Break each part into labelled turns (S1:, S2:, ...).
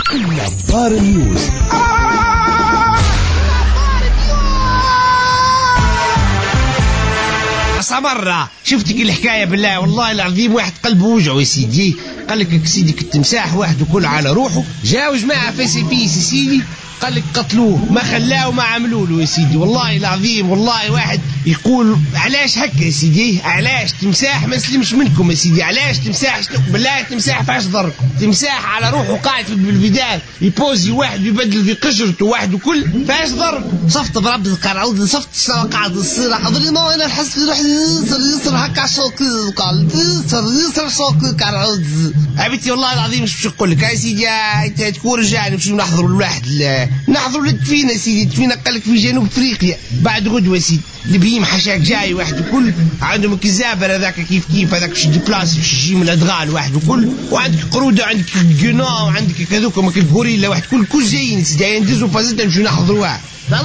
S1: نظار نيوز.
S2: مرة شفتك الحكاية بالله والله العظيم، واحد قلبه وجعه يا سيدي. قال لك سيدك التمساح واحد وكل على روحه، جاو جماعة فيس سيدي قال لك قتلوه، ما خلاه وما عملوا له يا سيدي. والله العظيم والله واحد يقول علاش هكا يا سيدي، علاش تمساح ما سلمش منكم يا سيدي، علاش تمساح بالله تمساح فاش ضركم؟ تمساح على روحه قاعد في البلدان يبوزي واحد يبدل في قشرته واحد وكل فاش ضركم؟
S3: صفت بربي كان عود صفت قاعد يصير حضري ما انا نحس روحي يصير هكا شوك قال يصير شوك كان عود
S2: عبيتي والله العظيم مش نقول لك يا سيدي، انت تكون رجال نمشيو نحضروا الواحد نحضروا للدفينه يا سيدي. الدفينه قال لك في جنوب افريقيا بعد غدوه يا سيدي، البهيم حشاك جاي واحد وكل، عندهم الكزابر هذاك كيف هذاك باش ديبلاس باش يجي من الادغال واحد وكل، وعندك قروده عندك جنا وعندك كذوك الغوريلا واحد كل جايين سيدي ندزوا فازتنا نمشيو نحضروها.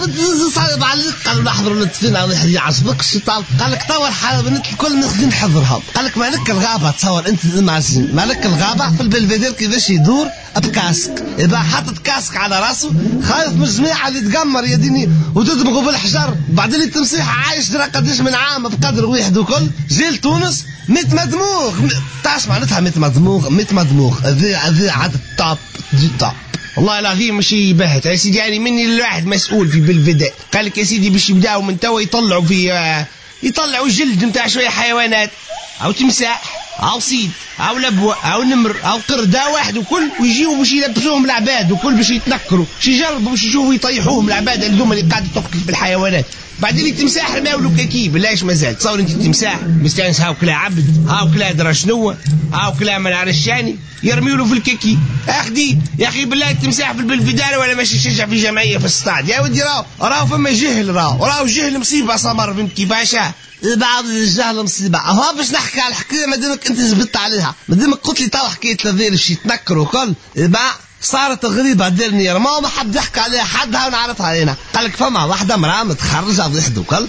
S3: صعب عليك قالوا نحضروا للدفينه يعصبك الشيطان. قال لك طول حال بنت الكل نخدم نحضرهم. قال لك مالك الغابه تصور انت معزين مالك الغابه في البلفيدير كيفاش يدور بكاسك، يبقى حاطط كاسك على راسه خايف من الجماعه اللي تقمر يا ديني وتدمغوا بالحجر. بعدين التمسيح عايش درا قداش من عام بقدر واحد وكل جيل تونس ميت مدموغ. تعرف معناتها ميت مدموغ هذه عاد الطاب دي طاب.
S2: والله العظيم ماشي بهت يا سيدي، يعني مني الواحد مسؤول في بلفداء قال لك يا سيدي باش يبداو من توا يطلعوا في يطلعوا الجلد نتاع شويه حيوانات، او تمساح او صيد او لبوه او نمر او قردة واحد وكل، ويجيوا باش يلبسوهم العباد وكل باش يتنكروا باش يجربوا باش يشوفوا يطيحوهم العباد الذوما اللي قاعده تقتل بالحيوانات. بعدين التمساح رماو له كاكيب لاش مازال. تصور انت التمساح مستانس هاو كلا عبد هاو كلا درا شنو هاو كلا ما نعرفش شاني يرميوا له في الكاكي. اخدي يا اخي بالله التمساح في البلفدار ولا ماشي يشجع في جمعيه في الصطاد يا ودي راهو فما جهل راهو جهل مصيبه صمر فهمت كيفاشا
S3: بعض الجهل مصيبه. هو باش نحكي على الحكايه مادامك انت جبت عليها مادامك قلت لي تو حكايه الذير شي يتنكروا كل صارت غريبة ديرني ما حد يحكي عليها حدها ونعرفها علينا. قال لك فما واحدة مرأة متخرجة ضحد وكل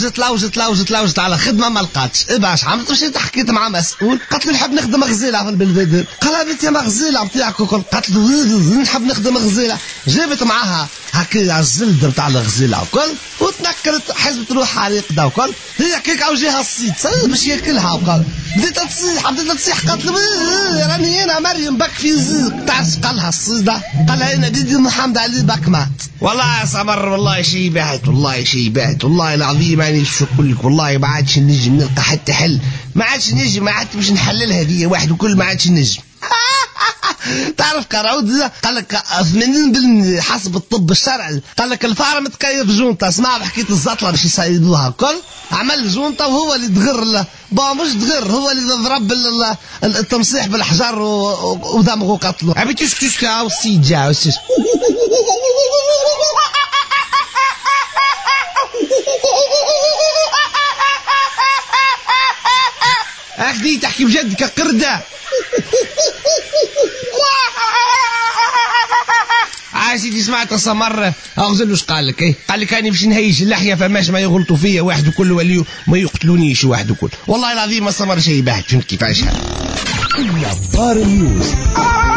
S3: لوجت على خدمة ما لقاتش باش عملت وش حكيت مع مسؤول قالت له نحب نخدم غزيلة في البلفيدير. قال لها بنتي ما غزيلة نتاعك وكل. قالت له نحب نخدم غزيلة. جابت معاها هكا الجلد نتاع الغزيلة وكل وتنكرت حسبت روحها ريقدة وكل. هي كيك عوجيها الصيد صيد باش ياكلها وكل. بديت تصيح قالت له راني انا مريم بك في زيق. تعرف قالها الصيدة قال لها انا ديدي محمد علي بك مات.
S2: والله يا سمر والله شي باهت والله العظيم يعني شو اقول لك والله ما عادش نجم نلقى حتى حل، ما عادش نجم ما عادش باش نحللها هذه واحد وكل ما عادش نجم.
S3: تعرف كراود قال لك 80% حسب الطب الشرعي قال لك الفار متكيف جونتا اسمع بحكايه الزطله باش يصيدوها الكل عمل جونتا وهو اللي تغر له مش تغر هو اللي ضرب التمسيح بالحجر ودمغه قتله.
S2: عبيتي شكا والسيد جا اخدي تحكي بجد كقردة. سيدي سمعت سمر اغزل وش قال لك قال لك اني باش نهيج اللحيه فماش ما يغلطوا فيا واحد وكل وليو ما يقتلونيش واحد وكل. والله العظيم ما سمر شيء باهت فهمت كيفاش.
S1: نظار نيوز.